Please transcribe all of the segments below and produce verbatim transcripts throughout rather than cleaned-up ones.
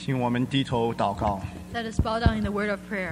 请我们低头祷告。 Let us bow down in the word of prayer.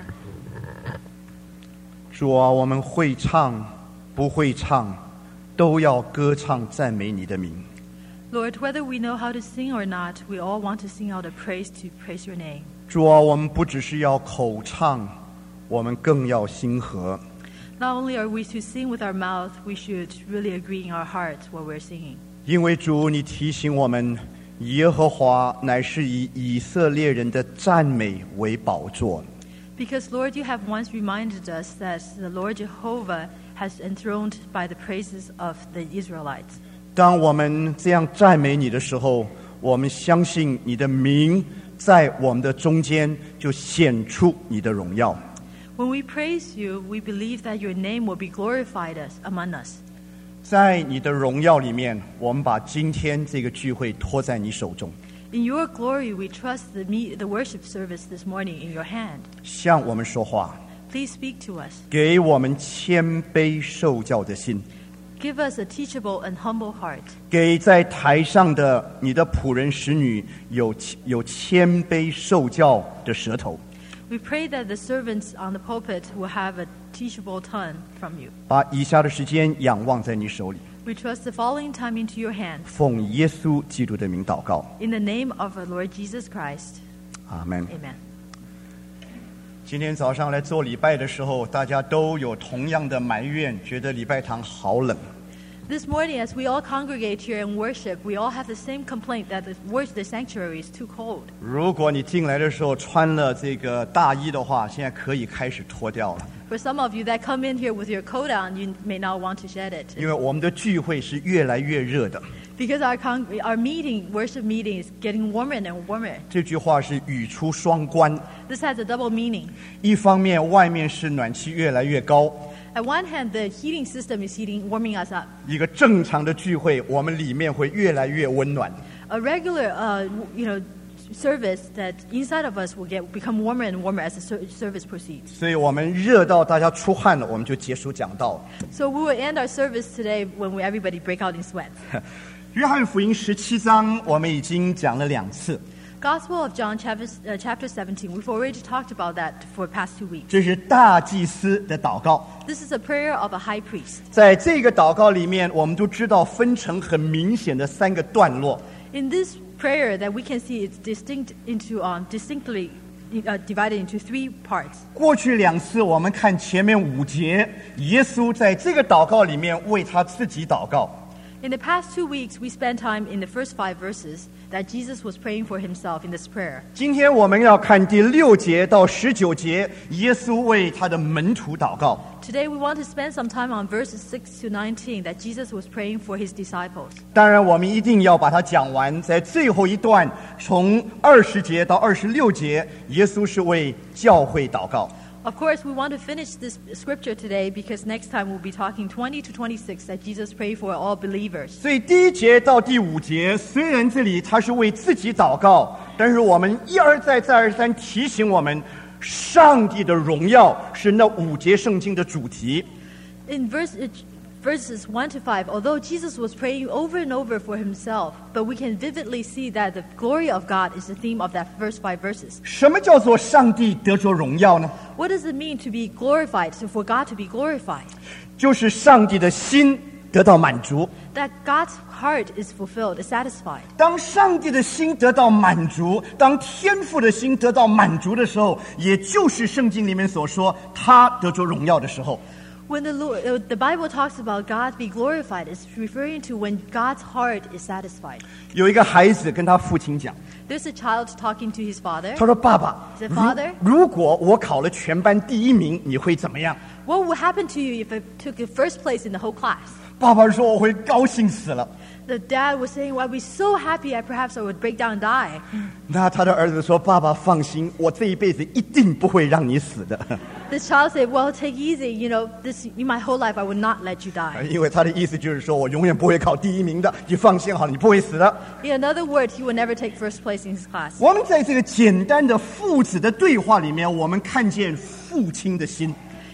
主啊，我们会唱不会唱都要歌唱赞美你的名。 Lord, whether we know how to sing or not, we all want to sing out a praise to praise your name. 主啊，我们不只是要口唱，我们更要心合。 Not only are we to sing with our mouth, we should really agree in our heart what we're singing. 因为主，你提醒我们，耶和华乃是以以色列人的赞美为宝座。 Because, Lord, you have once reminded us that the Lord Jehovah has enthroned by the praises of the Israelites. 当我们这样赞美你的时候，我们相信你的名在我们的中间就显出你的荣耀。 When we praise you, we believe that your name will be glorified us, among us. 在你的荣耀里面，我们把今天这个聚会托在你手中， In your glory, we trust the, me- the worship service this morning in your hand. 向我们说话， Please speak to us. 给我们谦卑受教的心， Give us a teachable and humble heart. 给在台上的你的仆人使女有有谦卑受教的舌头， We pray that the servants on the pulpit will have a teachable tongue from you. 把以下的时间仰望在你手里， We trust the following time into your hands. 奉耶稣基督的名祷告， In the name of our Lord Jesus Christ. 阿门。 Amen. 今天早上来做礼拜的时候，大家都有同样的埋怨，觉得礼拜堂好冷。 This morning, as we all congregate here and worship, we all have the same complaint that the, wor- the sanctuary is too cold. 如果你进来的时候穿了这个大衣的话，现在可以开始脱掉了， For some of you that come in here with your coat on, you may not want to shed it. 因为我们的聚会是越来越热的。 Because our, con- our meeting, worship meeting, is getting warmer and warmer. 这句话是语出双关， This has a double meaning. 一方面外面是暖气越来越高， At one hand, the heating system is heating, warming us up. 一个正常的聚会，我们里面会越来越温暖。 A regular, uh, you know, service that inside of us will get become warmer and warmer as the ser- service proceeds. 所以我们热到大家出汗了，我们就结束讲道。 So we will end our service today when we, everybody break out in sweat. 约翰福音十七章我们已经讲了两次， Gospel of John, chapter, uh, chapter seventeen. We've already talked about that for the past two weeks. 这是大祭司的祷告。 This is a prayer of a high priest. 在这个祷告里面，我们都知道分成很明显的三个段落。 In this prayer, that we can see it's distinct into um, distinctly uh, divided into three parts. 过去两次我们看前面五节，耶稣在这个祷告里面为他自己祷告。 In the past two weeks, we spent time in the first five verses that Jesus was praying for himself in this prayer. 今天我们要看第六节到十九节，耶稣为他的门徒祷告。 Today, we want to spend some time on verses six to nineteen that Jesus was praying for his disciples. 当然，我们一定要把它讲完。在最后一段，从二十节到二十六节，耶稣是为教会祷告。 Of course, we want to finish this scripture today because next time we'll be talking twenty to twenty-six that Jesus prayed for all believers. 所以第一节到第五节，虽然这里他是为自己祷告，但是我们一而再再而三提醒我们，上帝的荣耀是那五节圣经的主题。 In verse, verses one to five, although Jesus was praying over and over for himself, but we can vividly see that the glory of God is the theme of that first five verses. 什么叫做上帝得着荣耀呢？ What does it mean to be glorified, so for God to be glorified? 就是上帝的心得到满足。 That God's heart is fulfilled, is satisfied. 当上帝的心得到满足，当天父的心得到满足的时候，也就是圣经里面所说他得着荣耀的时候。 When the, Lord, uh, the Bible talks about God be glorified, it's referring to when God's heart is satisfied. 有一个孩子跟他父亲讲， There's a child talking to his father. 他说：“爸爸， He said, Father? 如如果我考了全班第一名，你会怎么样？” What would happen to you if I took the first place in the whole class? 爸爸说：“我会高兴死了。” The dad was saying, well, I'd be so happy I perhaps I would break down and die. 那他的儿子说：“爸爸放心，我这一辈子一定不会让你死的。” The child said, well, take easy. You know, this in my whole life I would not let you die. 因为他的意思就是说我永远不会考第一名的，你放心好了，你不会死的。 In another word, he would never take first place in his class. 我们在这个简单的父子的对话里面，我们看见父亲的心。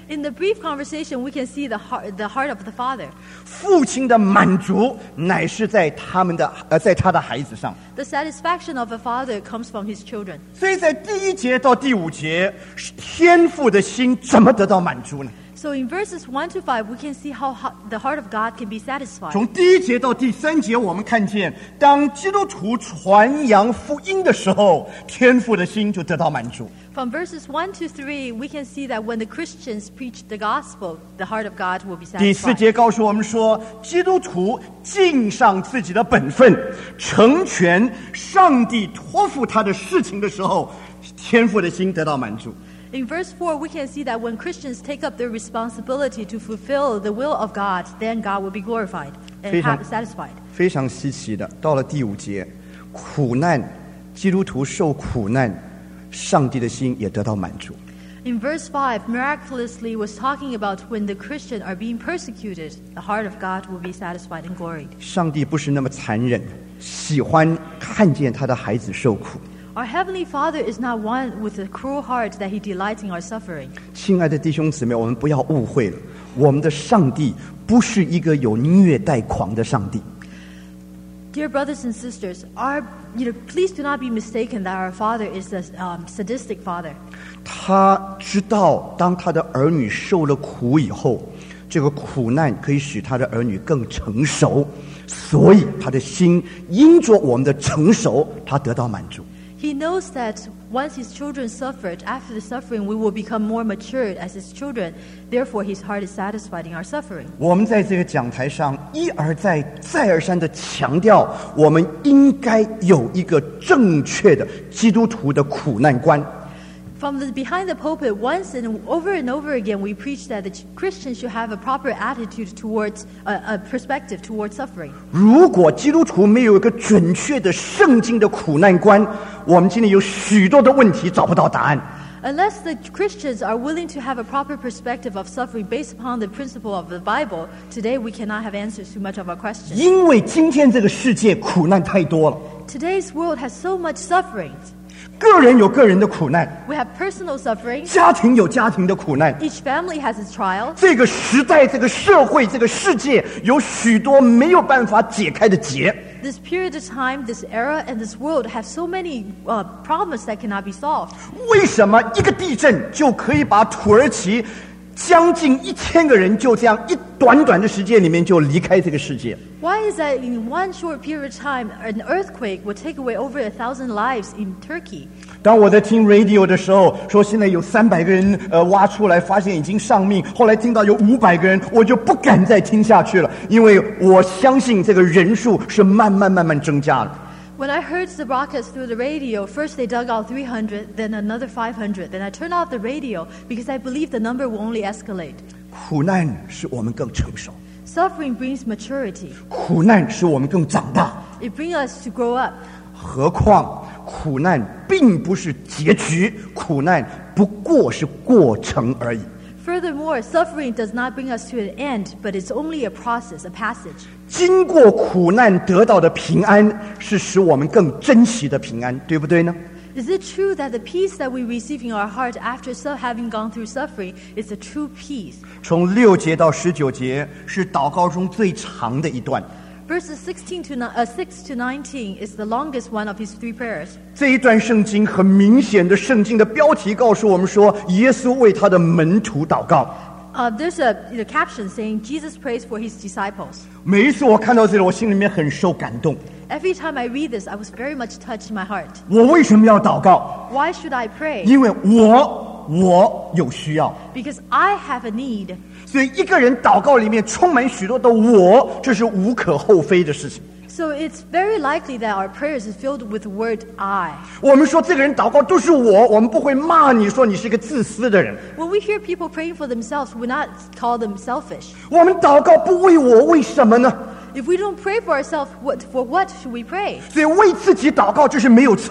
In the brief conversation, we can see the heart, the heart of the father. 父亲的满足乃是在他们的呃，在他的孩子上。 The satisfaction of a father comes from his children. 所以在第一节到第五节，是天父的心怎么得到满足呢？ So in verses one to five, we can see how ho- the heart of God can be satisfied. 从第一节到第三节，我们看见，当基督徒传扬福音的时候，天父的心就得到满足。 From verses one to three, we can see that when the Christians preach the gospel, the heart of God will be 第四 satisfied. 节告诉我们说，基督徒尽上自己的本分，成全上帝托付他的事情的时候，天父的心得到满足。 In verse four, we can see that when Christians take up their responsibility to fulfill the will of God, then God will be glorified and 非常- ha- satisfied. 非常稀奇的，到了第五节，苦难，基督徒受苦难，上帝的心也得到满足。 In verse five, miraculously was talking about when the Christians are being persecuted, the heart of God will be satisfied and gloried. 上帝不是那么残忍，喜欢看见他的孩子受苦。 Our Heavenly Father is not one with a cruel heart that He delights in our suffering. 亲爱的弟兄姊妹，我们不要误会了，我们的上帝不是一个有虐待狂的上帝。 Dear brothers and sisters, our, you know, please do not be mistaken that our Father is a um, sadistic Father. 他知道，当他的儿女受了苦以后，这个苦难可以使他的儿女更成熟，所以他的心因着我们的成熟，他得到满足。 He knows that once His children suffered, after the suffering, we will become more matured as His children. Therefore, His heart is satisfied in our suffering. 我们在这个讲台上一而再、再而三的强调，我们应该有一个正确的基督徒的苦难观。 From the behind the pulpit, once and over and over again, we preach that the Christians should have a proper attitude towards uh, a perspective towards suffering. 如果基督徒没有一个准确的圣经的苦难观，我们今天有许多的问题找不到答案。 Unless the Christians are willing to have a proper perspective of suffering based upon the principle of the Bible, today we cannot have answers to much of our questions. 因为今天这个世界苦难太多了， Today's world has so much suffering. 个人有个人的苦难， We have personal suffering. 家庭有家庭的苦难。 Each family has its trial. 这个时代、这个社会、这个世界有许多没有办法解开的结。 This period of time, this era, and this world have so many uh, problems that cannot be solved. 为什么一个地震就可以把土耳其将近一千个人就这样一短短的时间里面就离开这个世界？ Why is that in one short period of time, an earthquake would take away over a thousand lives in Turkey? 当我在听 radio 的时候，说现在有三百个人呃挖出来，发现已经丧命。后来听到有五百个人，我就不敢再听下去了，因为我相信这个人数是慢慢慢慢增加的。 When I heard the broadcast through the radio, first they dug out three hundred, then another five hundred. Then I turned off the radio because I believe the number will only escalate. 苦难使我们更成熟， Suffering brings maturity. 苦难使我们更长大。 It brings us to grow up. 何况苦难并不是结局，苦难不过是过程而已。 Furthermore, suffering does not bring us to an end, but it's only a process, a passage. 经过苦难得到的平安，是使我们更珍惜的平安，对不对呢？ Is it true that the peace that we receive in our heart after su- having gone through suffering is a true peace? 从六节到十九节是祷告中最长的一段。 Verses sixteen to ni- uh, six to nineteen is the longest one of his three prayers. 这一段圣经很明显的，圣经的标题告诉我们说，耶稣为他的门徒祷告。 Uh, there's a you know, caption saying Jesus prays for his disciples. 每一次我看到这里，我心里面很受感动。 Every time I read this, I was very much touched in my heart. 我为什么要祷告？ Why should I pray? 因为我我有需要。 Because I have a need. 所以一个人祷告里面充满许多的我，这是无可厚非的事情。 So it's very likely that our prayers is filled with the word I. 我们说这个人祷告都是我，我们不会骂你说你是一个自私的人。 When we hear people praying for themselves, we not call them selfish. 我们祷告不为我，为什么呢？ If we don't pray for ourselves, what, for what should we pray? 所以为自己祷告这是没有错的。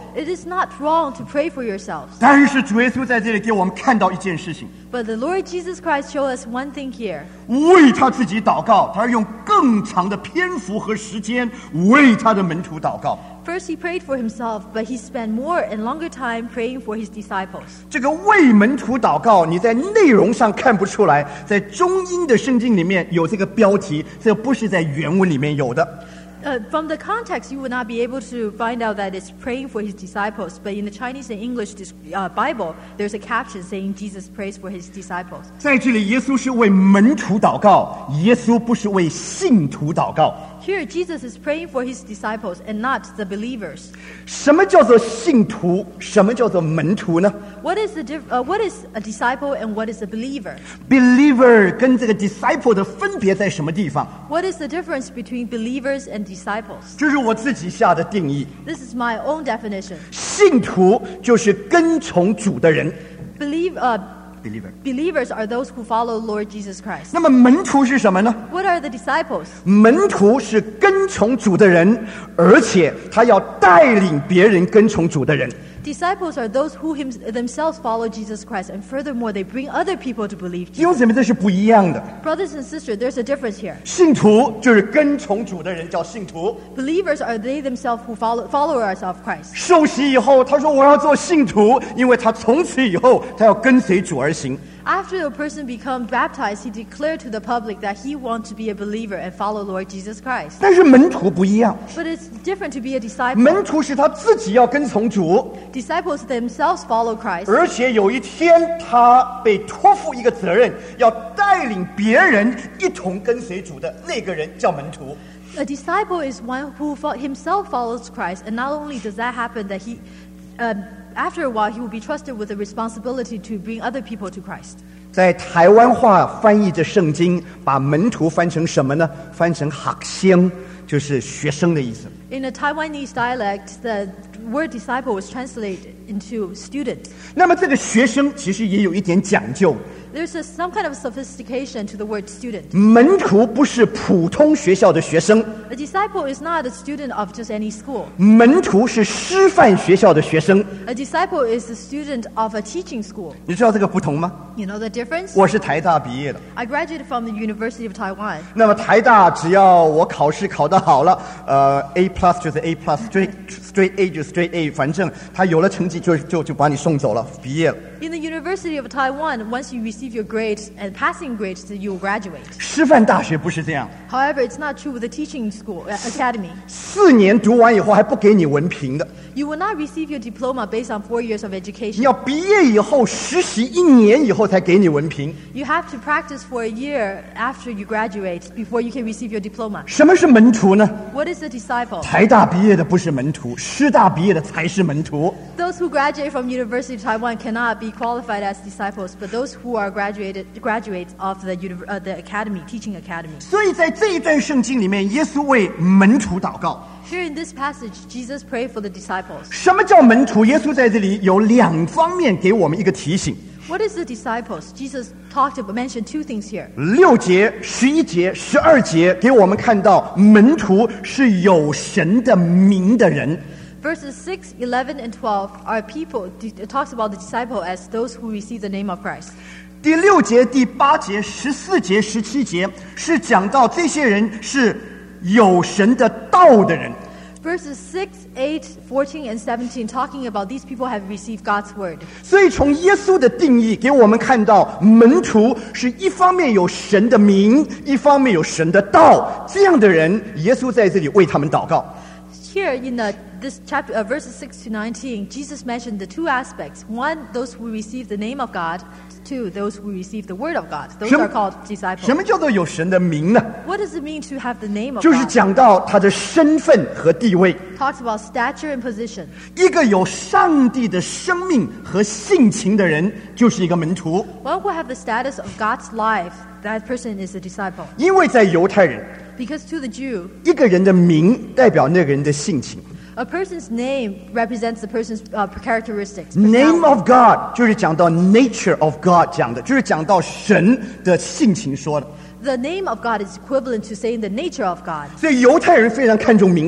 It is not wrong to pray for yourselves. 但是主耶稣在这里给我们看到一件事情， But the Lord Jesus Christ showed us one thing here. 为他自己祷告，他用更长的篇幅和时间为他的门徒祷告。 First, he prayed for himself, but he spent more and longer time praying for his disciples. 这个为门徒祷告，你在内容上看不出来，在中英的圣经里面有这个标题，这不是在原文里面有的。 Uh, from the context, you would not be able to find out that it's praying for his disciples. But in the Chinese and English uh, Bible, there's a caption saying Jesus prays for his disciples. 在这里，耶稣是为门徒祷告，耶稣不是为信徒祷告。 Here, Jesus is praying for his disciples and not the believers. 什么叫做信徒？什么叫做门徒呢 What is the diff- uh, What is a disciple and what is a believer? ？Believer 跟这个 disciple 的分别在什么地方？ What is the difference between believers and disciples? 这是我自己下的定义。 This is my own definition. 信徒就是跟从主的人 Believe, uh, ，believer。 believers are those who follow Lord Jesus Christ. 那么门徒是什么呢？ What are the disciples? 门徒是跟从主的人，而且他要带领别人跟从主的人。 Disciples are those who him- themselves follow Jesus Christ, and furthermore, they bring other people to believe 弟兄 Jesus. 姊妹，这是不一样的。 Brothers and sisters, there's a difference here. 信徒就是跟从主的人，叫信徒。 Believers are they themselves who follow followers of Christ. 受洗以后，他说我要做信徒，因为他从此以后他要跟随主而行。 After a person becomes baptized, he declared to the public that he wants to be a believer and follow Lord Jesus Christ. 但是门徒不一样， But it's different to be a disciple. 门徒是他自己要跟从主， Disciples themselves follow Christ. 而且有一天他被托付一个责任，要带领别人一同跟随主的那个人叫门徒。 A disciple is one who fo- himself follows Christ, and not only does that happen, that he, um, after a while, he will be trusted with the responsibility to bring other people to Christ. 在台湾话翻译这圣经，把门徒翻成什么呢？翻成学生，就是学生的意思。 In a Taiwanese dialect, the word disciple was translated into student. 那么这个学生其实也有一点讲究， There's a, some kind of sophistication to the word student. 门徒不是普通学校的学生， A disciple is not a student of just any school. 门徒是师范学校的学生。 A disciple is a student of a teaching school. 你知道这个不同吗？ You know the difference? 我是台大毕业的， I graduated from the University of Taiwan. 那么台大只要我考试考得好了，呃 ，A plus 就是 A plus，straight straight A 就 straight A， 反正他有了成绩就就就把你送走了，毕业了。 In the University of Taiwan, once you receive your grades and passing grades, then you will graduate. 师范大学不是这样， However, it's not true with the teaching school uh, academy. 四年读完以后还不给你文凭的， You will not receive your diploma based on four years of 你 education. 要毕业以后实习一年以后才给你文凭。 You have to practice for a year after you graduate before you can receive your diploma. 什么是门徒呢？ What is a disciple? 台大毕业的不是门徒，师大毕业的才是门徒。 Those who graduate from University of Taiwan cannot be qualified as disciples, but those who are graduated graduates of the univ- uh, the academy, teaching academy. 所以在这一段圣经里面，耶稣为门徒祷告。 Here in this passage, Jesus prayed for the disciples. 什么叫门徒？耶稣在这里有两方面给我们一个提醒。 What is the disciples? Jesus talked about, mentioned two things here. 六节、十一节、十二节给我们看到，门徒是有神的名的人。 Verses six, eleven, and twelve are people, it talks about the disciple as those who receive the name of Christ. 第六节、第八节、十四节、十七节是讲到这些人是有神的道的人。 Verses six, eight, fourteen, and seventeen talking about these people have received God's word. 所以从耶稣的定义给我们看到，门徒是一方面有神的名，一方面有神的道，这样的人，耶稣在这里为他们祷告。 Here in the, this chapter, uh, verses six to nineteen, Jesus mentioned the two aspects. One, those who receive the name of God. Two, those who receive the word of God. Those 什么- are called 什 disciples. 么叫做有神的名呢？ What does it mean to have the name of 就是 God? 讲到他的身份和地位。 Talks about stature and position. 一个有上帝的生命和性情的人，就是一个门徒。 One who have the status of God's life, that person is a disciple. 因为在犹太人， Because to the Jew, 一个人的名代表那个人的性情。 a person's name represents the person's uh, characteristics. Name personality. of God 就是讲到 nature of God 讲的，就是讲到神的性情说的。 The name of God is equivalent to saying the nature of God. 所以犹太人非常看重名字。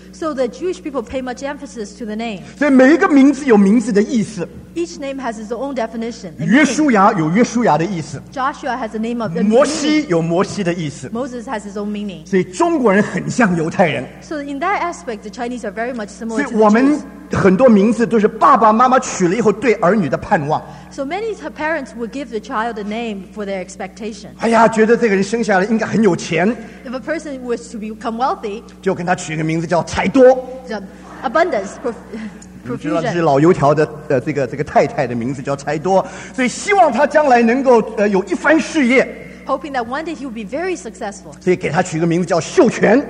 So the Jewish people pay much emphasis to the name. 所以每一个名字有名字的意思。 Each name has its own definition. and 约 meaning. 书亚有约书亚的意思， Joshua has the name of the 摩 meaning. 西有摩西的意思。 Moses has his own meaning. 所以中国人很像犹太人， So in that aspect, the Chinese are very much 所 similar 以 to 我 the 们 Jews. 很多名字都是爸爸妈妈取了以后对儿女的盼望。 So many t- parents would give the child a name for their expectation. 哎呀，觉得这个人生下来应该很有钱， If a person was to become wealthy, 就给他取个名字叫财多。 the abundance, prof- 你知道这是 profusion. 老油条的呃这个这个太太的名字叫财多，所以希望他将来能够呃有一番事业， Hoping that one day he will be very successful. 所以给他取个名字叫秀全。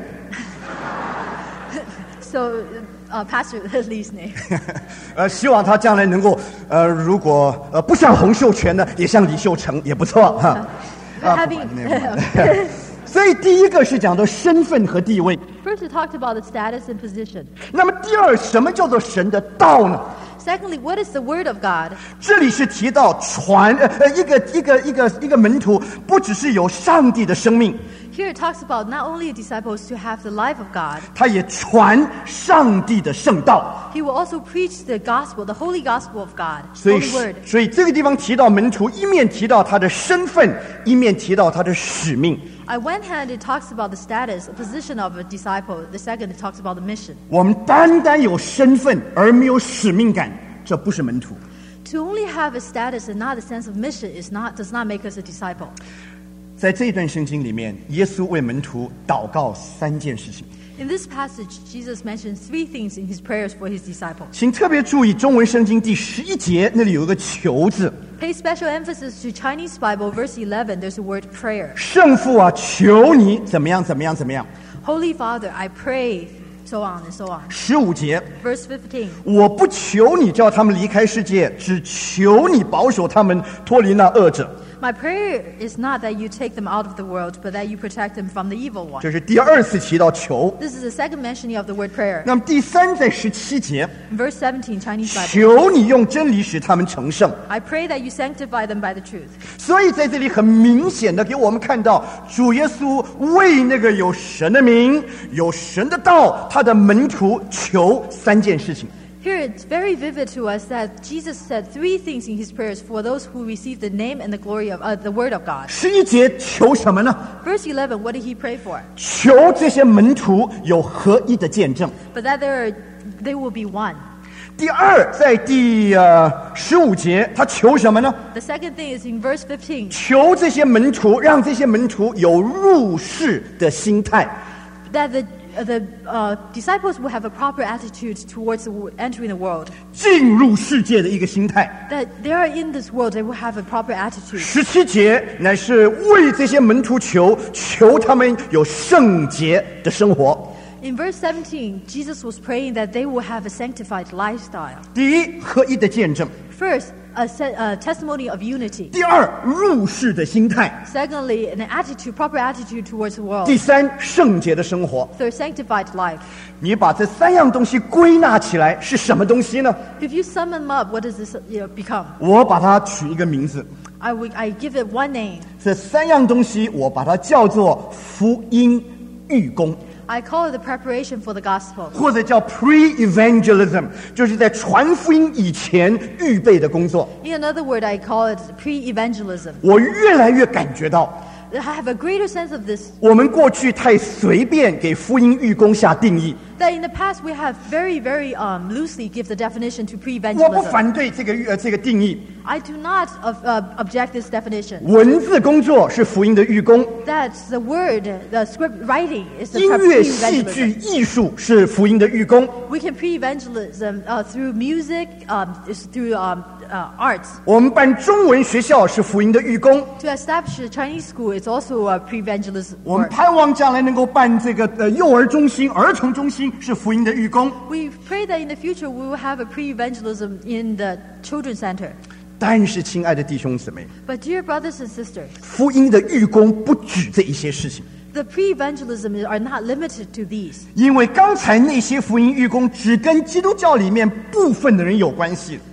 So, uh, Pastor Lee's name. 呃，希望他将来能够呃，如果呃不像洪秀全呢，也像李秀成也不错哈。 But 啊，不 having, 管那个所以第一个是讲到身份和地位， first, we talked about the status and position. 那么第二，什么叫做神的道呢？ Secondly, what is the Word of God? 这里是提到传呃呃一个一个一个一个门徒，不只是有上帝的生命， Here it talks about not only disciples to have the life of God, 他也传上帝的圣道。 he will also preach the gospel, the holy gospel of God, 所以 holy word. 所以这个地方提到门徒，一面提到他的身份，一面提到他的使命。 On one hand, it talks about the status, the position of a disciple. The second, it talks about the mission. 我们单单有身份而没有使命感，这不是门徒。 To only have a status and not a sense of mission is not does not make us a disciple. 在这一段圣经里面，耶稣为门徒祷告三件事情， In this passage, Jesus mentions three things in his prayers for his disciples. 请特别注意中文圣经第十一节那里有一个求字， Pay special emphasis to Chinese Bible, verse eleven. There's a word prayer. 圣父啊，求你怎么样怎么样怎么样。 Holy Father, I pray, so on and so on. 十五节， Verse fifteen. 我不求你叫他们离开世界，只求你保守他们脱离那恶者。 My prayer is not that you take them out of the world, but that you protect them from the evil one. 这是第二次提到求。 This is the second mentioning of the word prayer. 那么第三在十七节， In verse seventeen, Chinese Bible. 求你用真理使他们成圣。 I pray that you sanctify them by the truth. 所以在这里很明显的给我们看到，主耶稣为那个有神的名、有神的道，他的门徒求三件事情。 Here it's very vivid to us that Jesus said three things in his prayers for those who receive the name and the glory of uh, the word of God. 十一节求什么呢？ Verse eleven, what did he pray for? 求这些门徒有合一的见证。 But that there are, they will be one. 第二，在第呃十五节，他求什么呢？ The second thing is in verse fifteen, 求这些门徒，让这些门徒有入世的心态。 that the uh, the uh, disciples will have a proper attitude towards the, wo- entering the world. 进入世界的一个心态。 That they are in this world, they will have a proper attitude. 十七节乃是为这些门徒求，求他们有圣洁的生活。 In verse seventeen, Jesus was praying that they will have a sanctified lifestyle. 第一，合一的见证； First, a, se- a testimony of unity. 第二，入世的心态； Secondly, an attitude, proper attitude towards the world. 第三，圣洁的生活。 Third, sanctified life. 你把这三样东西归纳起来是什么东西呢？ If you sum them up, what does this you know, become? 我把它取一个名字， I, would, I give it one name. 这三样东西我把它叫做福音预工。 I call it the preparation for the gospel. 或者叫 pre-evangelism， 就是在传福音以前预备的工作。 In another word, I call it pre-evangelism. 我越来越感觉到， I have a greater sense of this, 我们过去太随便给福音预工下定义。 that in the past we have very, very um, loosely give the definition to 我不 pre-evangelism. 反对这个呃这个定义， I do not uh, uh, object this definition. 文字工作是福音的预工， That's the word, the script writing is the 音乐、戏 pre-evangelism. 剧、艺术是福音的预工。 We can pre-evangelism uh, through music, um, is through um, uh, arts. 我们办中文学校是福音的预工。 To establish a Chinese school, it's also a pre-evangelism 我们 work. 盼望将来能够办这个呃幼儿中心、儿童中心是福音的预工。 We pray that in the future we will have a pre-evangelism in the children's center. 但是，亲爱的弟兄姊妹， But dear brothers and sisters, 福音的预工不止这一些事情。 the pre-evangelism are not limited to these. 因为刚才那些福音预工只跟基督教里面部分的人有关系，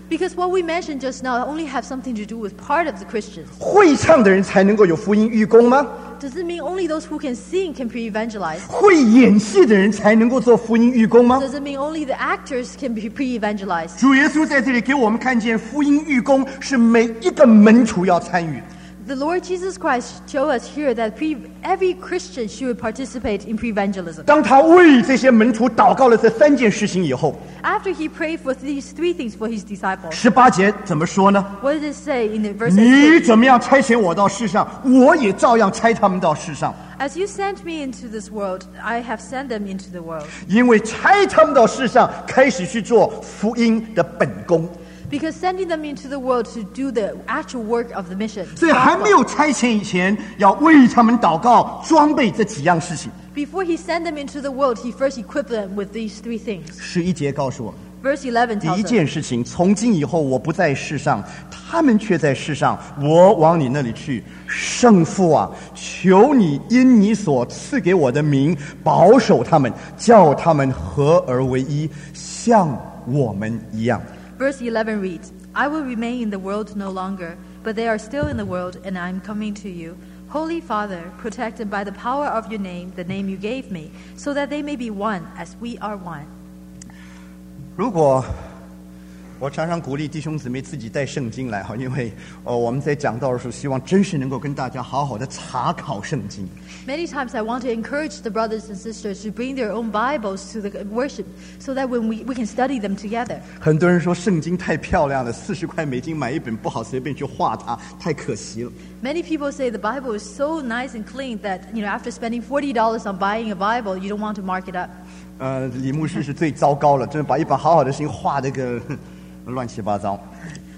Because what we mentioned just now only have something to do with part of the Christians. 会唱的人才能够有福音预功吗？ Does it mean only those who can sing can pre-evangelize? 会演戏的人才能够做福音预功吗？ Does it mean only the actors can be pre-evangelized? 主耶稣在这里给我们看见，福音预功是每一个门徒要参与。 The Lord Jesus Christ showed us here that pre, every Christian should participate in pre-evangelism. 当他为这些门徒祷告了这三件事情以后， After he prayed for these three things for his disciples, 十八节怎么说呢？ what did it say in the verse 你 eight? 怎么样差遣我到世上，我也照样差他们到世上。 As you sent me into this world, I have sent them into the world. 因为差他们到世上，开始去做福音的本功。 Because sending them into the world to do the actual work of the mission. 所以还没有差遣以前，要为他们祷告、装备这几样事情。 Before he sent them into the world, he first equipped them with these three things. 十一节告诉我们。 Verse eleven 第一 tells us, 件事情，从今以后我不在世上，他们却在世上，我往你那里去。圣父啊，求你因你所赐给我的名，保守他们，叫他们合而为一，像我们一样。 Verse eleven reads, I will remain in the world no longer, but they are still in the world, and I am coming to you. Holy Father, protect them by the power of your name, the name you gave me, so that they may be one as we are one. 如果我常常鼓励弟兄姊妹自己带圣经来哈，因为呃我们在讲道的时候，希望真是能够跟大家好好的查考圣经。 Many times I want to encourage the brothers and sisters to bring their own Bibles to the worship, so that when we, we can study them together. 很多人说圣经太漂亮了，四十块美金买一本不好随便去画它，太可惜了。 Many people say the Bible is so nice and clean that, you know, after spending forty dollars on buying a Bible, you don't want to mark it up. 呃，李牧师是最糟糕了，真的把一本好好的经画得个乱七八糟。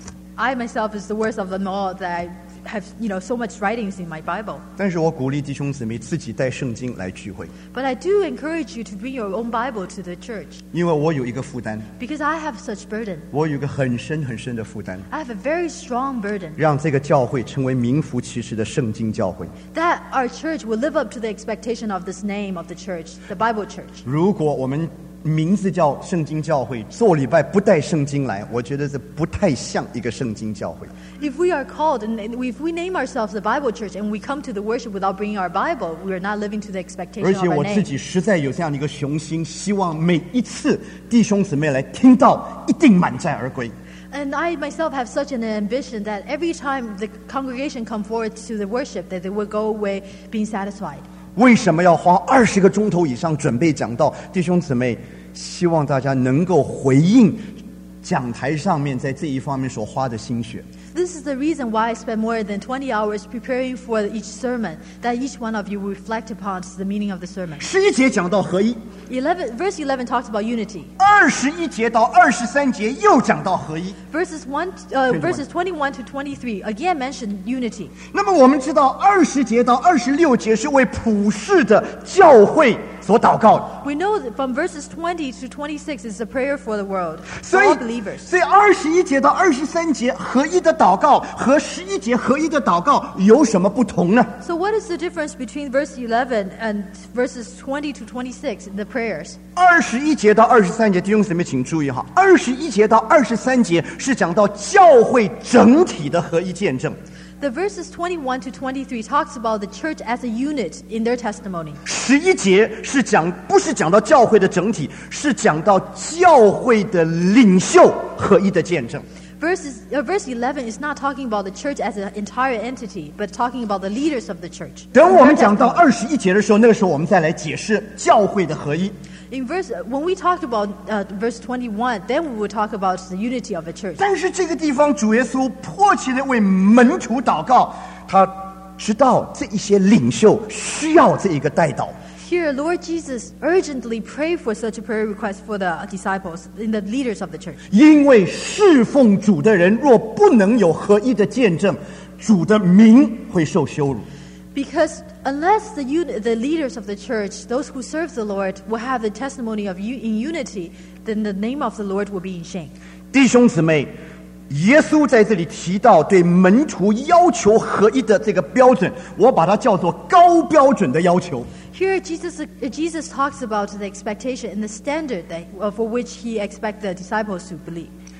I myself is the worst of them all, that I have, you know, so much writings in my Bible. 但是我鼓励弟兄姊妹自己带圣经来聚会， But I do encourage you to bring your own Bible to the church, 因为我有一个负担， because I have such burden. 我有一个很深很深的负担， I have a very strong burden 让这个教会成为名副其实的圣经教会。 that our church will live up to the expectation of this name of the church, the Bible church. 如果我们名字叫圣经教会，做礼拜不带圣经来，我觉得这不太像一个圣经教会。 If we are called and if we name ourselves the Bible church and we come to the worship without bringing our Bible, we are not living to the 而 expectation 且 of 我 our 自 name. 己实在有这样的一个雄心，希望每一次弟兄姊妹来听到，一定满载而归。 And I myself have such an ambition that every time the congregation come forward to the worship, that they will go away being satisfied. 为什么要花二十个钟头以上准备讲道？弟兄姊妹，希望大家能够回应讲台上面在这一方面所花的心血。 This is the reason why I spend more than twenty hours preparing for each sermon, that each one of you will reflect upon the meaning of the sermon. 十一节讲到合一， eleven, verse eleven talks about unity. 二十一节到二十三节又讲到合一。 Verses one, uh, verses twenty-one to twenty-three again mention unity. 那么我们知道，二十节到二十六节是为普世的教会所祷告的。 We know that from verses twenty to twenty-six is a prayer for the world, for 所以 all believers. 所以二十一节到二十三节合一的祷告和十一节合一的祷告有什么不同呢？ So what is the difference between verse eleven and verses twenty to twenty-six in the prayers? 二十一节到二十三节，弟兄姊妹请注意哈，二十一节到二十三节是讲到教会整体的合一见证。 The verses twenty-one to twenty-three talks about the church as a unit in their testimony. 十一节是讲不是讲到教会的整体，是讲到教会的领袖合一的见证。 Verses, uh, verse eleven is not talking about the church as an entire entity, but talking about the leaders of the church. 等我们讲到二十一节的时候，那个时候我们再来解释教会的合一。 In verse, when we talked about uh, verse twenty-one, then we will talk about the unity of the church. 但是这个地方，主耶稣迫切的为门徒祷告，他知道这一些领袖需要这一个代祷。 Here, Lord Jesus urgently prayed for such a prayer request for the disciples, in the leaders of the church. 因为侍奉主的人若不能有合一的见证，主的名会受羞辱。 Because unless the, un- the leaders of the church, those who serve the Lord, will have the testimony of u- in unity, then the name of the Lord will be in shame. 弟兄姊妹，耶稣在这里提到对门徒要求合一的这个标准，我把它叫做高标准的要求。 Here, Jesus, uh, Jesus talks about the expectation and the standard that, uh, for which he expects the disciples to believe.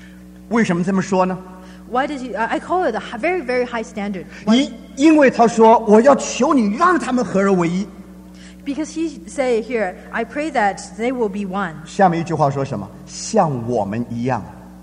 为什么这么说呢？ Why did he? I call it a hi- very, very high standard. Why? 因因为他说我要求你让他们合而为一。 Because he say here, I pray that they will be one, 下面一句话说什么？像我们一样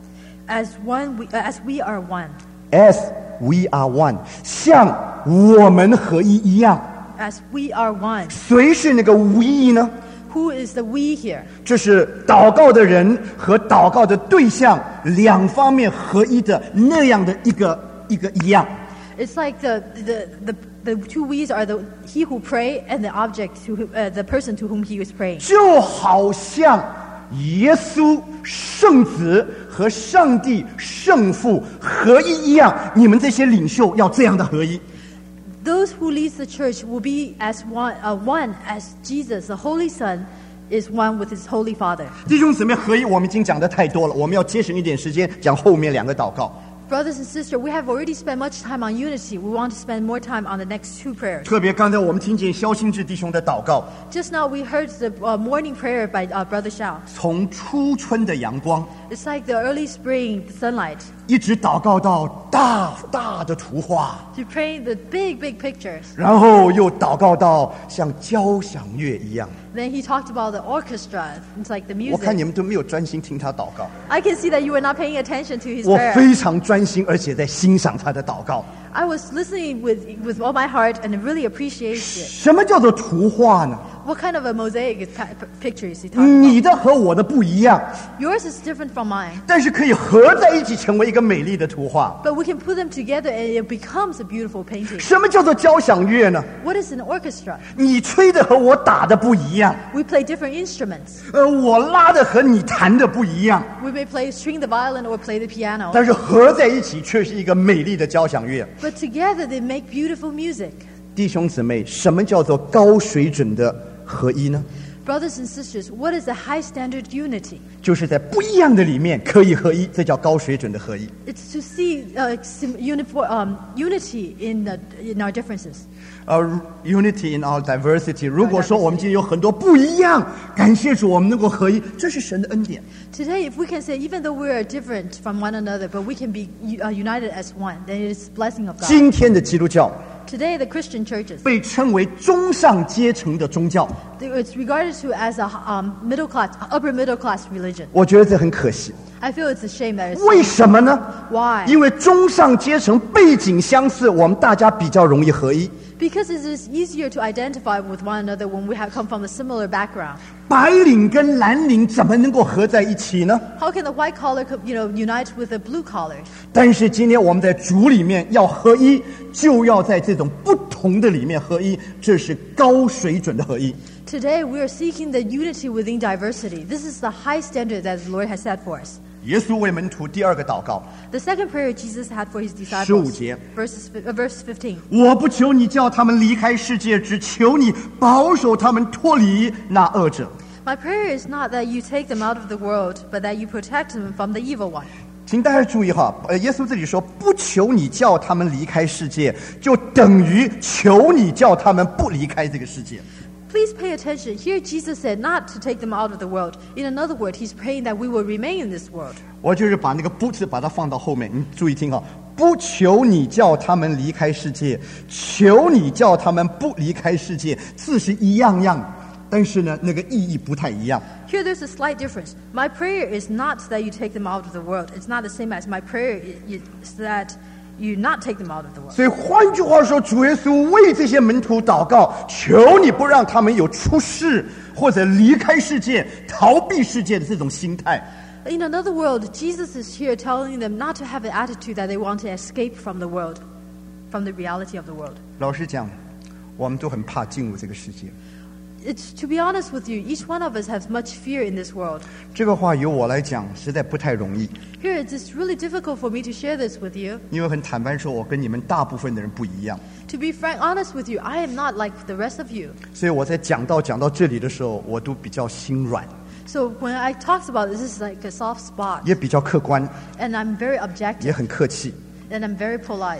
as one, we, uh, as we are one, ，as we are one， 像我们合一一样。 as we are one. 谁是那个 we 呢？ Who is the we here? 这是祷告的人和祷告的对象两方面合一的那样的一个一个一样。 It's like the the the, the two we's are the he who pray and the object to who- uh, the person to whom he is praying. 就好像耶稣圣子和上帝圣父合一一样，你们这些领袖要这样的合一。 Those who lead the church will be as one, uh, one as Jesus, the Holy Son, is one with his Holy Father. 弟兄姊妹，合一我们已经讲的太多了，我们要节省一点时间讲后面两个祷告。 Brothers and sisters, we have already spent much time on unity. We want to spend more time on the next two prayers. 特别刚才我们听见肖兴志弟兄的祷告， Just now we heard the uh, morning prayer by uh, Brother Xiao. 从初春的阳光 It's like the early spring sunlight 一直祷告到大大的图画， to pray the big, big pictures. 然后又祷告到像交响乐一样。 Then he talked about the orchestra. It's like the 我看 music. 你们都没有专心听他祷告， I can see that you were not paying attention to his 我 prayer. 非常专心，而且在欣赏他的祷告。 I was listening with with all my heart and really appreciated it. 什么叫做图画呢？ What kind of a mosaic is pa- p- picture is he talking 你的和我的不一样， about? Yours is different from mine, 但是可以合在一起成为一个美丽的图画。 but we can put them together and it becomes a beautiful painting. 什么叫做交响乐呢？ What is an orchestra? 你吹的和我打的不一样， We play different instruments. 呃，我拉的和你弹的不一样， We may play string the violin or play the piano, 但是合在一起却是一个美丽的交响乐。 but together they make beautiful music. 弟兄姊妹，什么叫做高水准的合一呢？ Brothers and sisters, what is the high standard unity? 就是在不一样的里面可以合一，这叫高水准的合一。 It's to see uh, sim- uniform, um, unity in, the, in our differences. 呃、u n i t y in our diversity。如果说我们今天有很多不一样，感谢主，我们能够合一，这是神的恩典。 Today, if we can say, even though we are different from one another, but we can be uh, united as one, then it is blessing of God. 今天的基督教 Today, the Christian churches, 被称为中上阶层的宗教， it's regarded to as a um, middle class, upper middle class religion. 我觉得这很可惜。 I feel it's a shame that it's 为什么呢？ Why? 因为中上阶层背景相似，我们大家比较容易合一。 Because it is easier to identify with one another when we have come from a similar background. 白领跟蓝领怎么能够合在一起呢？ How can the white collar, co- you know, unite with the blue collar? 但是今天我们在主里面要合一，就要在这种不同的里面合一，这是高水准的合一。 Today, we are seeking the unity within diversity. This is the high standard that the Lord has set for us. 耶稣为门徒第二个祷告， The second prayer Jesus had for his 十五 disciples, 节。 verses, uh, verse fifteen. 我不求你叫他们离开世界，只求你保守他们脱离那恶者。 My prayer is not that you take them out of the world, but that you protect them from the evil one. 请大家注意哈，呃，耶稣这里说不求你叫他们离开世界，就等于求你叫他们不离开这个世界。 Please pay attention. Here Jesus said not to take them out of the world. In another word, he's praying that we will remain in this world. 我就是把那个不字把它放到后面，你注意听哈，不求你叫他们离开世界，求你叫他们不离开世界，字是一样样，但是呢，那个意义不太一样。 Here there's a slight difference. My prayer is not that you take them out of the world. It's not the same as my prayer is that you not take them out of the world. 所以换句话说，主耶稣为这些门徒祷告，求你不让他们有出世或者离开世界、逃避世界的这种心态。 In another world, Jesus is here telling them not to have an attitude that they want to escape from the world, from the reality of the world. 老实讲，我们都很怕进入这个世界。 It's, to be honest with you, each one of us has much fear in this world. 这个话由我来讲，实在不太容易， Here, it's just really difficult for me to share this with you. 因为很坦白说，我跟你们大部分的人不一样。 To be frank, honest with you, I am not like the rest of you. 所以我在讲到讲到这里的时候，我都比较心软， So when I talk about this, this is like a soft spot. 也比较客观， And I'm very 也 objective. 很客气。 And I'm very polite.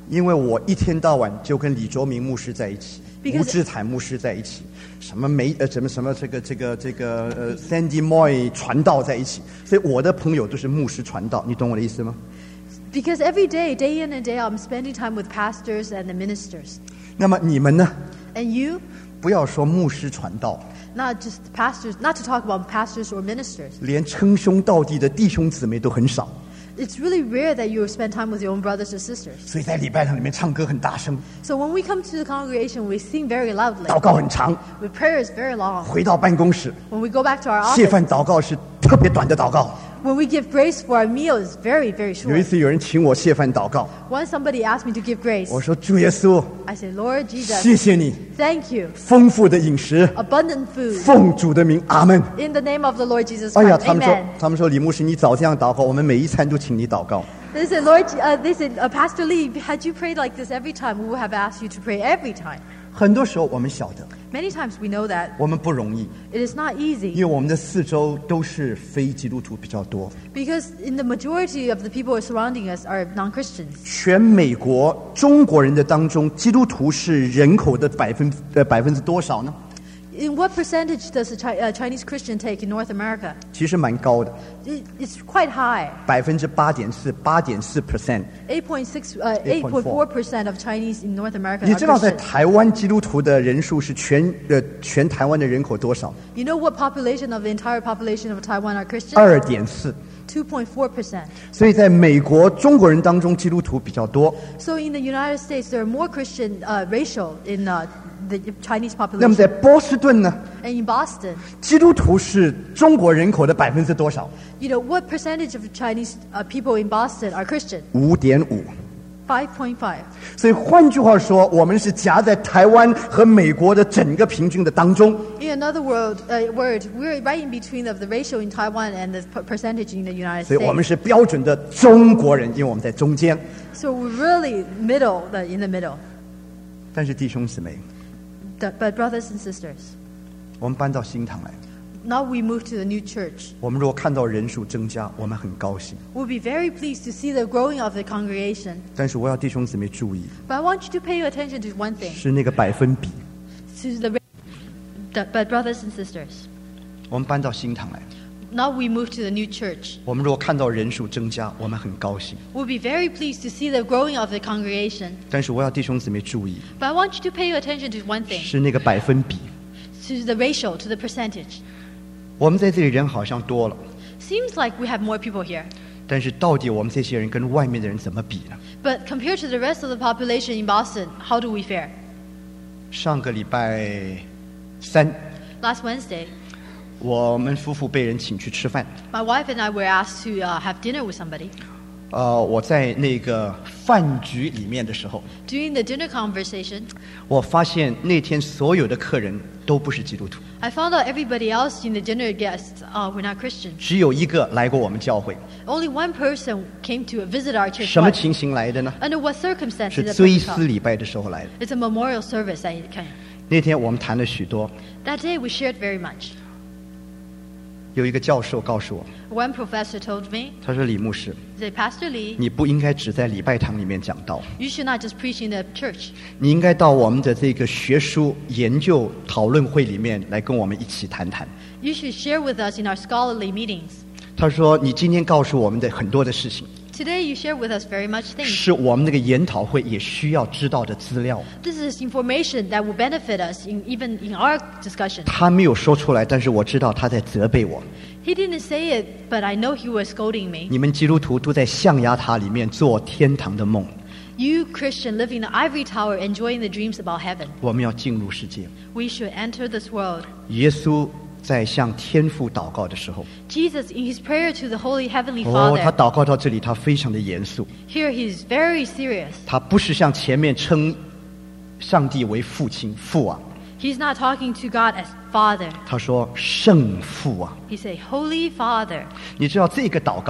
因为我一天到晚就跟李卓明牧师在一起， Because- 吴志坦牧师在一起，什么梅呃什么什么这个这个这个呃 Sandy Moy 传道在一起，所以我的朋友都是牧师传道，你懂我的意思吗？ Because every day, day in and day out, I'm spending time with pastors and the ministers. 那么你们呢？ And you, 不要说牧师传道， not just pastors, not to talk about pastors or ministers. 连称兄道弟的弟兄姊妹都很少， It's really rare that you spend time with your own brothers or sisters. 所以在礼拜堂里面唱歌很大声， So when we come to the congregation, we sing very loudly. 祷告很长， The prayer is very long. 回到办公室 When we go back to our 谢 office, 饭祷告是特别短的祷告。 when we give grace for our meal, it's very, very 有一 short. 次有人请我谢饭祷告， Once somebody asked me to give grace, 我说主耶稣， I said, Lord 谢 Jesus, 谢你 thank you. 丰富的饮食， Abundant food. 奉主的名，阿门。 In the name of the Lord Jesus 哎呀， Christ. 他们说 Amen.， 他们说李牧师，你早这样祷告，我们每一餐都请你祷告。 They said, Lord, uh, they said, uh, Pastor Lee, had you prayed like this every time, we would have asked you to pray every time. 很多时候我们晓得， Many times we know that 我们不容易， it is not 因 easy 为我们的四周都是非基督徒比较多。 because in the majority of the people surrounding us are non-Christians. 全美国中国人的当中，基督徒是人口的百分呃百分之多少呢？ In what percentage does a Chi- uh, Chinese Christian take in North America? 其实蛮高的， It, it's quite high. 百分之八点四，八点四 percent。 eight point six, uh, eight point four percent of Chinese in North America 你 are 知道在 Christian. 台湾基督徒的人数是全呃全台湾的人口多少？ You know what population of the entire population of Taiwan are Christian? 二点四。 two point four percent. 所以在美国中国人当中，基督徒比较多。 So in the United States, there are more Christian uh, ratio in uh, the Chinese 那么在 population. 波士顿呢， And in Boston, 基督徒是中国人口的百分之多少？ you know, what percentage of Chinese uh, people in Boston are Christian? 五点五。 five point five. 所以换句话说，我们是夹在台湾和美国的整个平均的当中。 In another word, uh, word, we're right in between of the ratio in Taiwan and the per- percentage in the United 所以我们 States. 是标准的中国人，因为我们在中间。 So we're really middle, the, in the middle. 但是弟兄姊妹， The- but brothers and sisters, 我们搬到新堂来， now we move to the new church. 我们如果看到人数增加，我们很高兴。 We'll be very pleased to see the growing of the congregation. 但是我要弟兄姊妹注意， But I want you to pay attention to one thing. 是那个百分比。 To the, ra- the, but brothers and sisters, 我们搬到新堂来， now we move to the new church. 我们如果看到人数增加，我们很高兴。 We'll be very pleased to see the growing of the congregation. 但是我要弟兄姊妹注意， But I want you to pay attention to one thing. 是那个百分比。 To the ratio, to the percentage. 我们在这里人好像多了， Seems like we have more people here. 但是到底我们这些人跟外面的人怎么比呢？ But compared to the rest of the population in Boston, how do we fare? 上个礼拜三， Last Wednesday, 我们夫妇被人请去吃饭。 my wife and I were asked to uh, have dinner with somebody. 呃，我在那个饭局里面的时候， During the dinner conversation, 我发现那天所有的客人都不是基督徒， I found out everybody else in the dinner guests uh, were not Christian. 只有一个来过我们教会。 Only one person came to visit our church 什么 once. 情形来的呢？ Under what circumstances 是 did that 追 person 思 come? 礼拜的时候来的。 It's a memorial service that came. 那天我们谈了许多， That day we shared very much. 有一个教授告诉我， One professor told me, 他说：“李牧师， he said, Pastor Lee, 你不应该只在礼拜堂里面讲道， you should not just preach in the church. 你应该到我们的这个学术研究讨论会里面来跟我们一起谈谈。” You should share with us in our scholarly meetings. 他说：“你今天告诉我们的很多的事情， Today you share with us very much things. 是我们那个研讨会也需要知道的资料。 This is information that will benefit us in, even in our discussion. 他没有说出来，但是我知道他在责备我。 He didn't say it, but I know he was scolding me. 你们基督徒都在象牙塔里面做天堂的梦， You Christian live in the ivory tower enjoying the dreams about heaven. 我们要进入世界。 We should enter this world. 耶稣在向天父祷告的时候， Jesus, in his prayer to the Holy Heavenly 哦，他 Father, 祷告到这里，他非常的严肃， here he is very serious. 他不是像前面称上帝为父亲父啊， He's not talking to God as Father. 他说圣父啊。 He said, Holy Father. 你知道这个祷告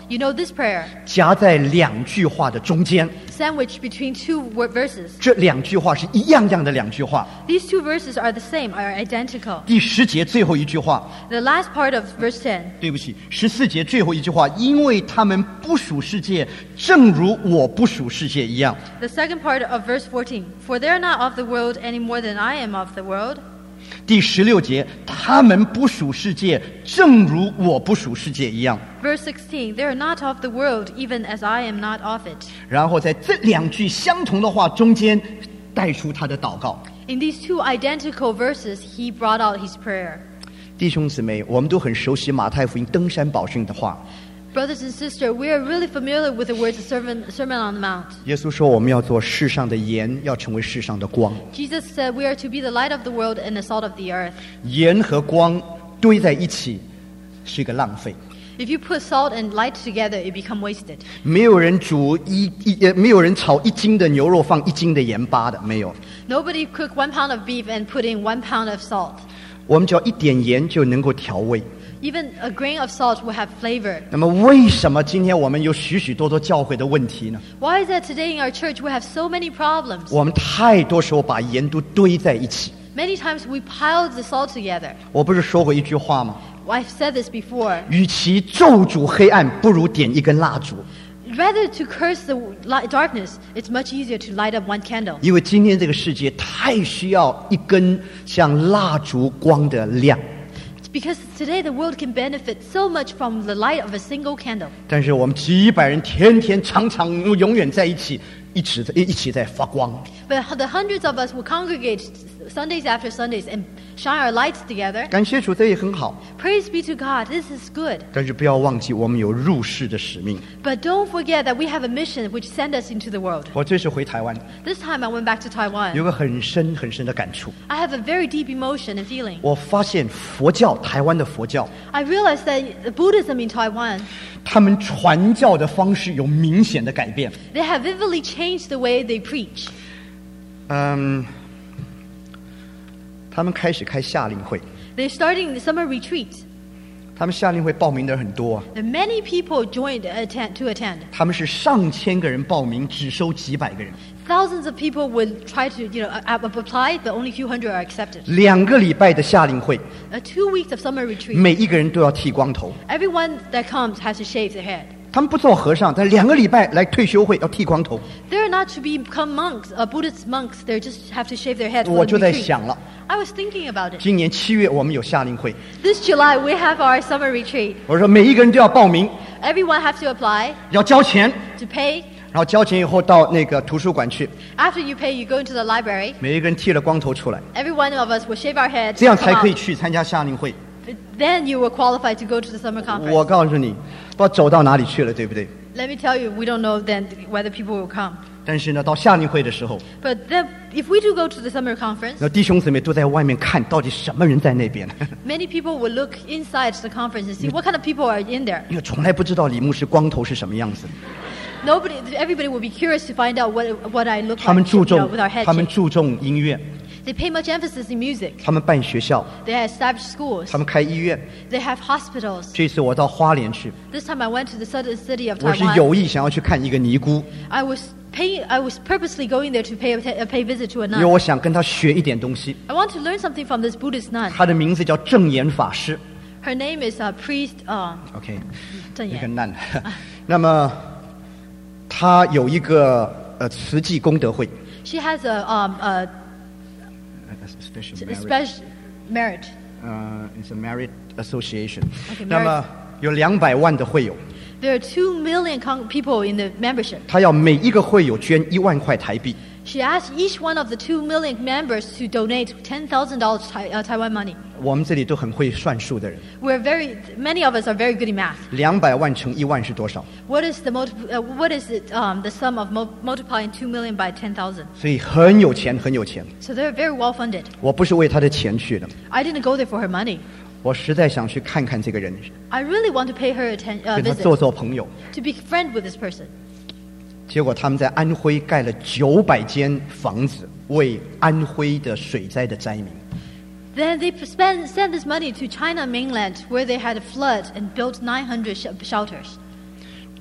You know this prayer, 夹在两句话的中间。 sandwiched between two word verses. 这两句话是一样样的两句话。 These two verses are the same, are identical. 第十节最后一句话， The last part of verse ten, 对不起，十四节最后一句话，因为他们不属世界，正如我不属世界一样。 the second part of verse fourteen, for they are not of the world any more than I am of the world. 第十六节，他们不属世界，正如我不属世界一样。 Verse sixteen, they are not of the world, even as I am not of it. 然后在这两句相同的话中间，带出他的祷告。 In these two identical verses, he brought out his prayer. 弟兄姊妹，我们都很熟悉马太福音登山宝训的话。 Brothers and sisters, we are really familiar with the words of Sermon, Sermon on the Mount. 耶稣说，我们要做世上的盐，要成为世上的光。 Jesus said we are to be the light of the world and the salt of the earth. 盐和光堆在一起是一个浪费。 If you put salt and light together, it becomes wasted. 没有人煮一一呃，没有人炒一斤的牛肉放一斤的盐巴的，没有。 Nobody cook one pound of beef and put in one pound of salt. 我们只要一点盐就能够调味。 Even a grain of salt will have flavor. 那么，为什么今天我们有许许多多教会的问题呢？ Why is that today in our church we have so many problems? 我们太多时候把盐都堆在一起。 Many times we pile the salt together. 我不是说过一句话吗？ I've said this before. 与其咒诅黑暗，不如点一根蜡烛。 Rather to curse the light, darkness, it's much easier to light up one candle. 因为今天这个世界太需要一根像蜡烛光的亮。 Because today the world can benefit so much from the light of a single candle. 但是我们几百人天天常常永远在一起，一直在一起在发光。 But the hundreds of us will congregate Sundays after Sundays and shine our lights together. 感谢主，这也很好。 Praise be to God, this is good. 但是不要忘记，我们有入世的使命。 But don't forget that we have a mission which sent us into the world. 我这次回台湾， This time I went back to Taiwan. 有个很深很深的感触。 I have a very deep emotion and feeling. 我发现佛教，台湾的佛教， I realized that Buddhism in Taiwan, 他们传教的方式有明显的改变。 they have vividly changed the way they preach. 嗯，他们开始开夏令会， They're starting the summer retreat. 他们夏令会报名的人很多啊， And many people joined attend, to attend. 他们是上千个人报名，只收几百个人。 Thousands of people would try to, you know, a- apply, but only a few hundred are accepted. 两个礼拜的夏令会， Uh, two weeks of summer retreat. 每一个人都要剃光头。 Everyone that comes has to shave their head. 他们不做和尚，但两个礼拜来退休会要剃光头。 They're not to become monks, uh, Buddhist monks. They just have to shave their head 我 for 就 the 在 retreat. 想了， I was thinking about it. 今年七月我们有夏令会， This July we have our summer retreat. 我说每一个人都要报名， Everyone has to apply, 要交钱， to pay. 然后交钱以后到那个图书馆去， After you pay, you go into the library. 每一个人剃了光头出来， Every one of us will shave our heads. 这样 come 才可以 out. 去参加夏令会。 Then you will qualify to go to the summer conference. 我告诉你，不知道走到哪里去了，对不对？ Let me tell you, we don't know then whether people will come. 但是呢，到夏令会的时候， But then, if we do go to the summer conference, 那弟兄姊妹都在外面看到底什么人在那边， many people will look inside the conference and see what kind of people are in there. 因为从来不知道李牧师光头是什么样子。 Nobody, everybody will be curious to find out what what I look 他们 like, 注 you 重 know, with our head 他们 shaved. 注重音乐， They pay much emphasis in music. 他们办学校， They establish schools. 他们开医院。 They have hospitals. 这次我到花莲去， This time I went to the southern city of 我是 Taiwan. 有意想要去看一个尼姑， I was paying, I was purposely going there to pay a, a pay visit to a 因为 nun. 我想跟她学一点东西。 I want to learn something from this Buddhist nun. 她的名字叫正言法师 Her name is uh, priest uh, ，OK， 郑言。 一个难。那么，她有一个呃慈济功德会 She has a um a ，special special merit. 呃，it's a merit association。 Okay, 那么有两百万的会友， There are two million con- people in the membership. 她要每一个会友捐一万块台币。 She asked each one of the two million members to donate ten thousand dollars Tai- uh, Taiwan money. 我们这里都很会算数的人， We're very, many of us are very good in math. 两百万乘一万是多少？ What is the multi- uh, what is it, um, the sum of mul- multiplying two million by ten thousand? 所以很有钱，很有钱。 So they're very well funded. 我不是为他的钱去的， I didn't go there for her money. 我实在想去看看这个人， I really want to pay her a ten- uh, 跟他 visit, 做做朋友。 to be friend with this person. 结果他们在安徽盖了九百间房子，为安徽的水灾的灾民。 Then they spend, sent this money to China mainland where they had a flood and built nine hundred sh- shelters.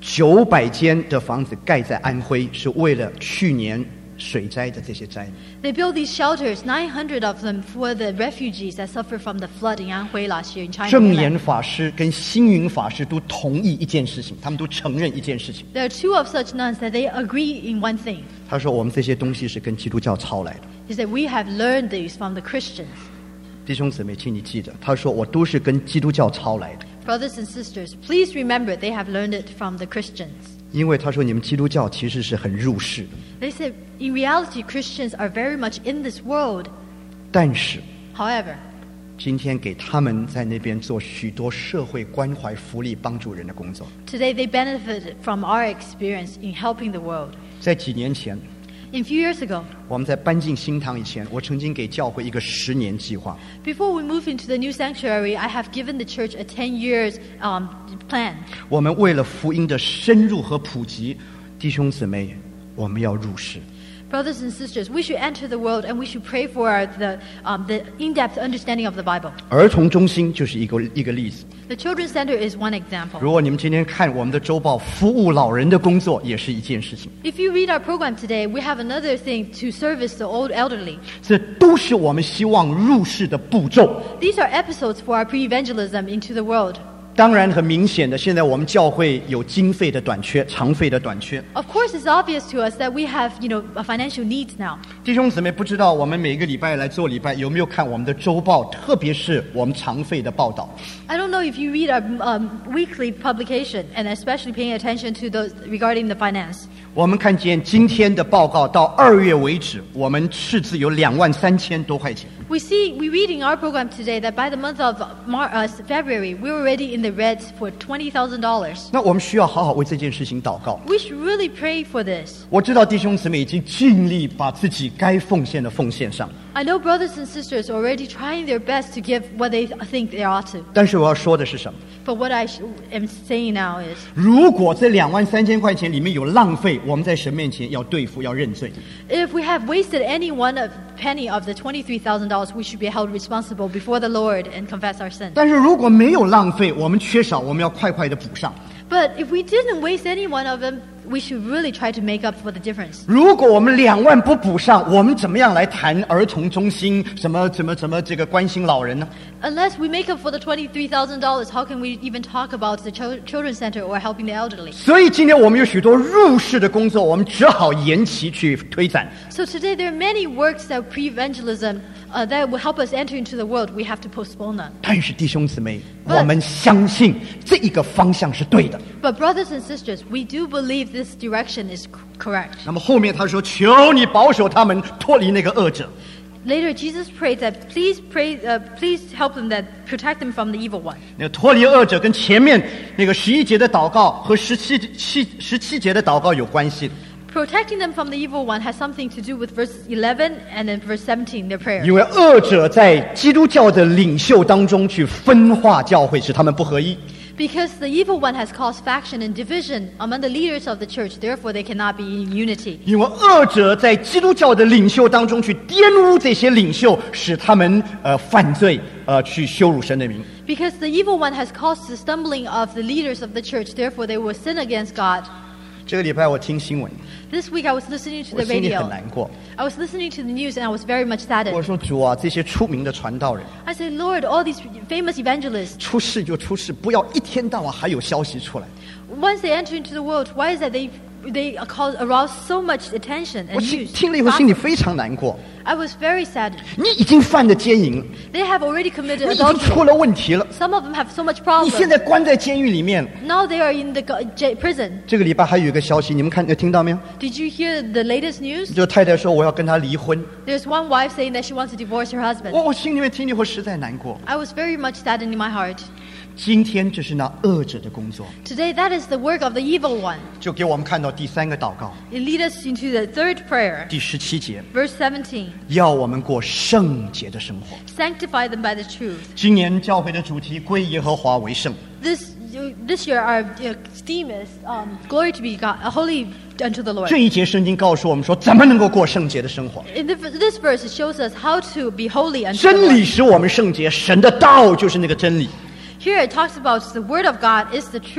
九百间的房子盖在安徽，是为了去年水灾的这些灾民。 They built these shelters, nine hundred of them, for the refugees that suffered from the flood in Anhui last year in China. 正 mainland. 言法师跟星云法师都同意一件事情，他们都承认一件事情。 There are two of such nuns that they agree in one thing. 他说：“我们这些东西是跟基督教抄来的。 Is that we have learned these from the Christians. ” 弟兄姊妹，请你记得，他说我都是跟基督教抄来的， Brothers and sisters, please remember they have learned it from the Christians. 因为他说你们基督教其实是很入世的， They said, in reality, Christians are very much in this world. 但是 However, 今天给他们在那边做许多社会关怀、福利、帮助人的工作。 today they benefited from our experience in helping the world. 在几年前， In a few years ago, 我们在搬进新堂以前，我曾经给教会一个十年计划。 before we move into the new sanctuary, I have given the church a ten years um, plan. 我们为了福音的深入和普及，弟兄姊妹，我们要入世。 Brothers and sisters, we should enter the world and we should pray for the, um, the in-depth understanding of the Bible. 儿童中心就是一个一个例子。 The Children's Center is one example. 如果你们今天看我们的周报，服务老人的工作也是一件事情。 If you read our program today, we have another thing to service the old elderly. 这都是我们希望入世的步骤。 These are episodes for our pre-evangelism into the world. 当然，很明显的，现在我们教会有经费的短缺、常费的短缺。 Of course, it's obvious to us that we have, you know, financial needs now. 弟兄姊妹，不知道我们每一个礼拜来做礼拜，有没有看我们的周报，特别是我们常费的报道。 I don't know if you read our um, weekly publication and especially paying attention to those regarding the finance. 我们看见今天的报告到二月为止，我们赤字有两万三千多块钱。 We see, we read in our program today that by the month of Mar- uh, February, we're already in the red for twenty thousand dollars. 那我们需要好好为这件事情祷告。 We should really pray for this. 我知道弟兄姊妹已经尽力把自己该奉献的奉献上， I know brothers and sisters are already trying their best to give what they think they ought to. 但是我要说的是什么？ But what I sh- am saying now is, 如果这两万三千块钱里面有浪费，我们在神面前要对付，要认罪。 if we have wasted any one of penny of the twenty-three thousand dollars, we should be held responsible before the Lord and confess our sin. 但是如果没有浪费，我们缺少，我们要快快的补上。 But if we didn't waste any one of them, we should really try to make up for the difference. 如果我们两万不补上，我们怎么样来谈儿童中心？什么怎么怎么这个关心老人呢？ Unless we make up for the twenty-three thousand dollars, how can we even talk about the chil- children's center or helping the elderly? 所以今天我们有许多入世的工作，我们只好延期去推展。 So today there are many works that pre-evangelism uh, that will help us enter into the world. We have to postpone them. 但是弟兄姊妹， But- 我们相信这一个方向是对的。 But brothers and sisters, we do believe this direction is c- correct. 那么后面他说：“求你保守他们脱离那个恶者。” Later, Jesus prayed that please pray, uh, please help them that protect them from the evil one. 那个脱离恶者跟前面那个十一节的祷告和十七七十七节的祷告有关系的， Protecting them from the evil one has something to do with verse eleven and then verse seventeen, their prayer. 因为恶者在基督教的领袖当中去分化教会，使他们不合一。 Because the evil one has caused faction and division among the leaders of the church, therefore they cannot be in unity. 因为恶者在基督教的领袖当中去玷污这些领袖，使他们呃犯罪，呃去羞辱神的名。 Because the evil one has caused the stumbling of the leaders of the church, therefore they will sin against God. 这个礼拜我听新闻， This week I was listening to 我 the 心里很 radio. 难过。 I was listening to the news and I was very much 我 saddened. 说主啊，这些出名的传道人 I said, Lord, all these famous evangelists, 出事就出事，不要一天到晚还有消息出来。 once they enter into the world, why is that they they cause, arouse so much attention 我 and 听 news? 听了以后心里非常难过。 I was very saddened. 你已经犯了奸淫了， They have already committed 你已经 adultery. 出了问题了， Some of them have so much 你现 problems. 在关在监狱里面。 Now they are in the go- j- prison. 这个礼拜还有一个消息，你们看，听到没有？ Did you hear the latest news? 就太太说我要跟他离婚， There's one wife saying that she wants to divorce her husband. 我我心里面听了以后实在难过。 I was very much saddened in my heart. 今天这是那恶者的工作， Today, that is the work of the evil one. 就给我们看到第三个祷告， It leads us into the third prayer, 第十七节， verse seventeen. 要我们过圣洁的生活。 Sanctify them by the truth. 今年教会的主题归耶和华为圣， This this year, our uh, theme is um, glory to be God, uh, holy unto the Lord. 这一节圣经告诉我们说，怎么能够过圣洁的生活？ In the, this verse, it shows us how to be holy unto the 真 Lord. 理使我们圣洁，神的道就是那个真理。 Here it talks about the word of God is the truth.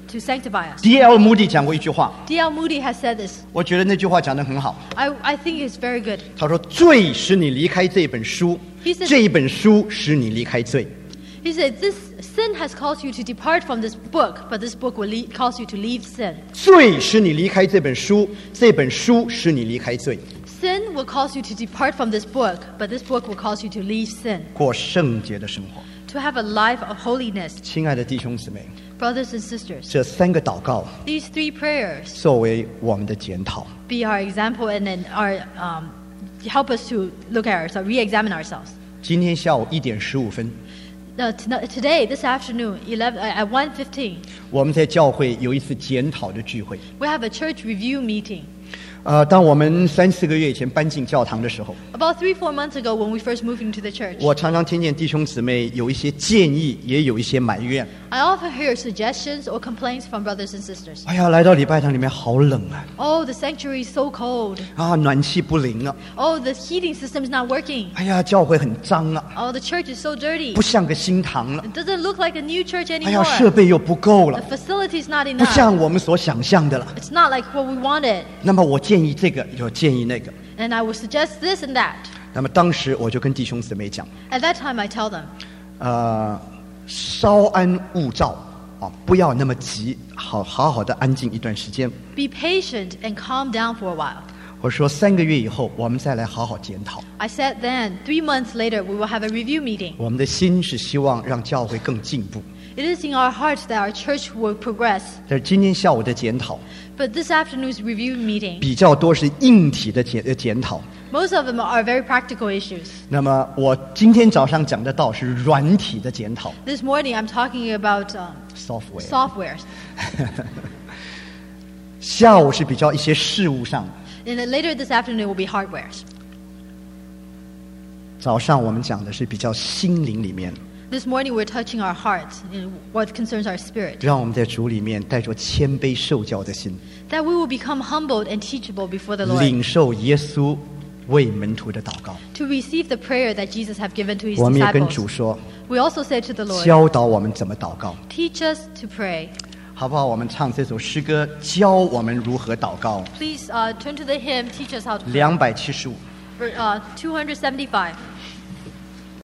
to sanctify us. D L 穆迪讲过一句话， D L Moody has said this. 我觉得那句话讲得很好。 I, I think it's very good. 他说：“罪使你离开这本书 He said-， 这一本书使你离开罪。” He said, this sin has caused you to depart from this book, but this book will lead, cause you to leave sin. 罪使你离开这本书，这本书使你离开罪。 Sin will cause you to depart from this book, but this book will cause you to leave sin. 过圣洁的生活。 To have a life of holiness. 亲爱的弟兄姊妹， Brothers and sisters, 这三个祷告 these three prayers 作为我们的检讨。 be our example and then our, um, help us to look at ourselves, re-examine ourselves. 今天下午一点十五分， Uh, t- today, this afternoon, eleven, at one fifteen, 我们在教会有一次检讨的聚会。 we have a church review meeting. 呃，当我们三四个月以前搬进教堂的时候， About three, four months ago, when we first moved into the church, 我常常听见弟兄姊妹有一些建议，也有一些埋怨。 I often hear suggestions or complaints from brothers and sisters. 哎呀，来到礼拜堂里面好冷啊！ Oh, the sanctuary is so cold. 啊，暖气不灵啊！ Oh, the heating system is not working. 哎呀，教会很脏啊， Oh, the church is so dirty. 不像个新堂了。 It doesn't look like a new church 哎呀， anymore. 设备又不够了， The facility is not 不 enough. 像我们所想象的了。 It's not like what we wanted. 那么我建议这个，就建议那个。 And I would suggest this and that. 那么当时我就跟弟兄姊妹讲， At that time, I tell them, 呃，稍安勿躁啊，不要那么急，好好好的安静一段时间。 be patient and calm down for a while. 我说三个月以后，我们再来好好检讨。 I said then, three months later, we will have a review meeting. 我们的心是希望让教会更进步， It is in our hearts that our church will progress. 但是今天下午的检讨 But this afternoon's review meeting, 比较多是硬体的检呃检讨。 most of them are very practical issues. 那么我今天早上讲的道是软体的检讨 This morning, I'm talking about um, ，software。 softwares. 下午是比较一些事务上的。 And then later this afternoon will be hardwares. 早上我们讲的是比较心灵里面， This morning, we're touching our hearts in what concerns our spirit. 让我们在主里面带着谦卑受教的心， That we will become humbled and teachable before the Lord. 领受耶稣为门徒的祷告。 To receive the prayer that Jesus have given to his 我们也跟主 disciples. 说， We also say to the Lord, 教导我们怎么祷告， teach us to pray. 好不好？我们唱这首诗歌，教我们如何祷告。 Please uh, turn to the hymn, teach us how to pray. 两百七十五。 For, uh, two seventy-five.